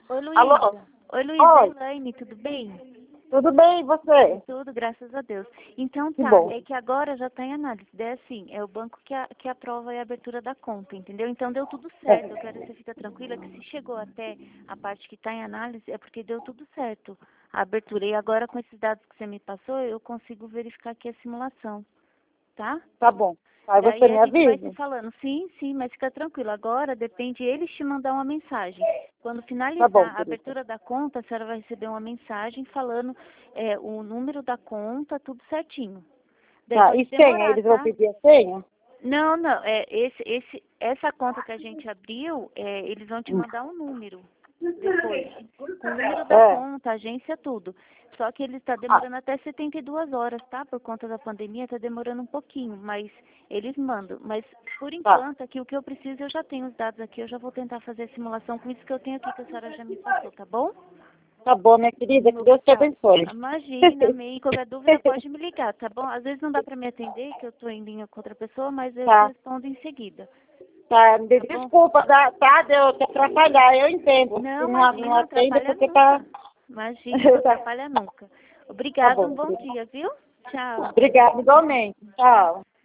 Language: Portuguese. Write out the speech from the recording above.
Oi, Alô? Luísa. Oi, Luísa, Oi, Elaine, tudo bem? tudo bem e você? Tudo, graças a Deus. Então Que tá, bom. é que agora já tá em análise. É assim, é o banco que aprova a abertura da conta, entendeu? Então deu tudo certo. Eu quero que você fique tranquila que se chegou até a parte que tá em análise é porque deu tudo certo a abertura. E agora com esses dados que você me passou, eu consigo verificar aqui a simulação, tá? Tá bom. Aí você Daí a me gente vai se avisa? falando. Sim, sim, mas fica tranquilo. Agora depende eles te mandar uma mensagem. Quando Tá bom, finalizar a querida. abertura da conta, a senhora vai receber uma mensagem falando o número da conta, tudo certinho. Daí Tá, pode e senha? demorar, Eles vão tá? pedir a senha? Não, não. Essa conta que a gente abriu, eles vão te mandar um número depois, com o número da É. conta, agência, tudo. Só que ele está Ah, demorando até 72 horas, tá? Por conta da pandemia, está demorando um pouquinho, mas eles mandam. Mas, por tá. enquanto, aqui o que eu preciso, eu já tenho os dados aqui, eu já vou tentar fazer a simulação com isso que eu tenho aqui, que a senhora já me passou, tá bom? Tá bom, minha querida. Que Deus te Tá. abençoe. Imagina, amém. Qualquer dúvida pode me ligar, tá bom? Às vezes não dá para me atender, que eu estou em linha com outra pessoa, mas eu te Tá. respondo em seguida, Tá, tá bom? desculpa, tá, de eu te atrapalhar. Eu entendo. Se Não, não imagina, não atende atrapalha porque tá... nunca. Imagina, não tá. atrapalha nunca. Tá Obrigada, um bom, bom querida. dia, viu? Tchau. Obrigada, igualmente. Tchau.